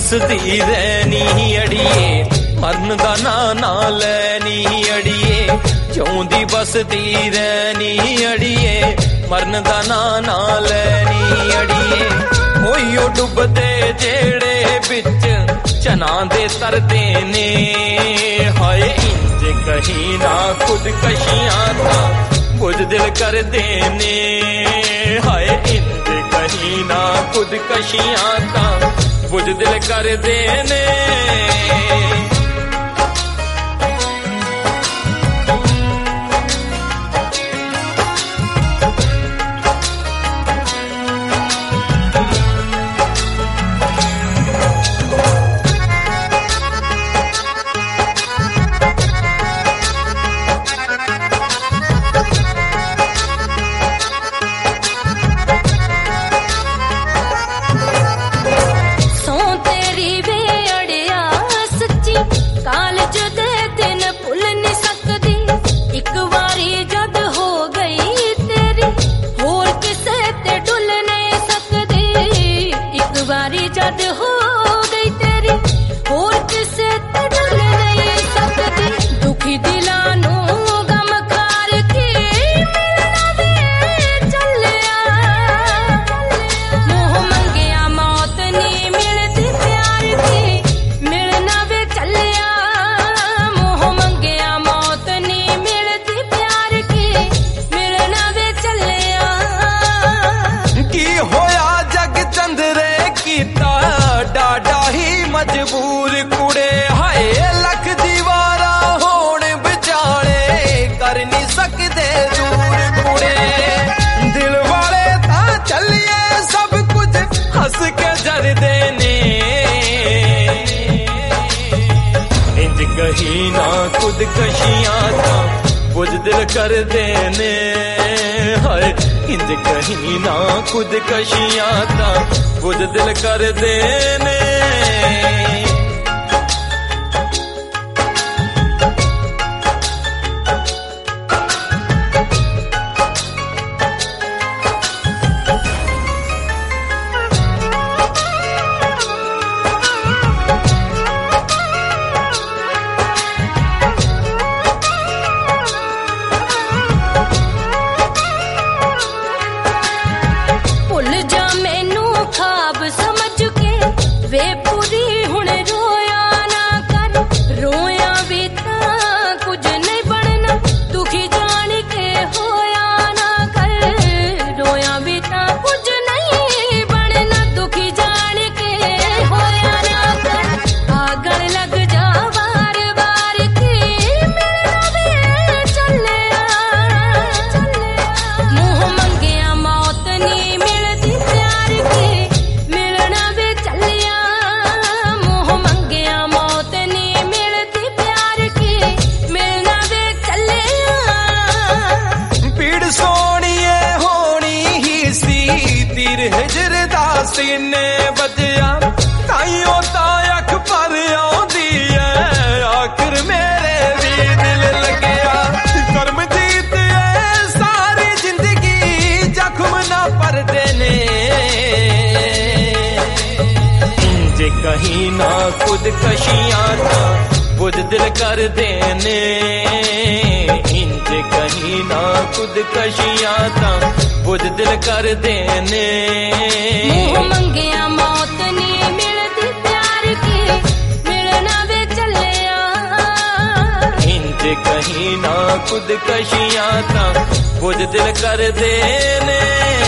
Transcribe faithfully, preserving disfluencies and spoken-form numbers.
बसदी रहनी अड़िए मरन दा ना ना लैनी अड़िए जिउंदी बसदी रहनी अड़िए मरन दा ना ना लैनी अड़िए होइयो डुबदे जेड़े बिच चना दे तरदे ने हाय इंज कहीं ना खुद कशियां था बुझदिल कर देने हाय इंज कहीं ना खुद कशियां था बुझदिल कर देने मजबूर कुड़े हाय लख दीवारा होण विचाले कर नहीं सकदे दूर कुड़े दिल वाले ता चलिए सब कुछ हंस के जर देने इंज कहीं ना खुद कशियां था बुझदिल कर देने हाय इंज कहीं ना खुद कशियां था बुझदिल कर देने वे पूरी हुण रोया ना कर रोया भी ता कुछ नहीं बनना दुखी जान के होया ना कर रोया भी ता कुछ नहीं बनना दुखी जान के होया ना कर आगन लग जा बार बार की मिलना वे चले मुंह मंगिया मौत नहीं मिलती प्यार की मिलना वे चले हिजर दा सीने बजया ताइयों ता अख पर आउंदी है आखिर मेरे भी दिल लगया कर्म जीत है सारी जिंदगी जख्म ना पर देने इंज कहीं ना खुद कशियां था बुझदिल कर देने इंज कहीं ना खुद कशियां था बुझदिल कर देने मुंह मंगिया मौत नहीं मिलती प्यार की मिलना वे चलिया इंज कहीं ना खुद कशियां था बुझदिल कर देने।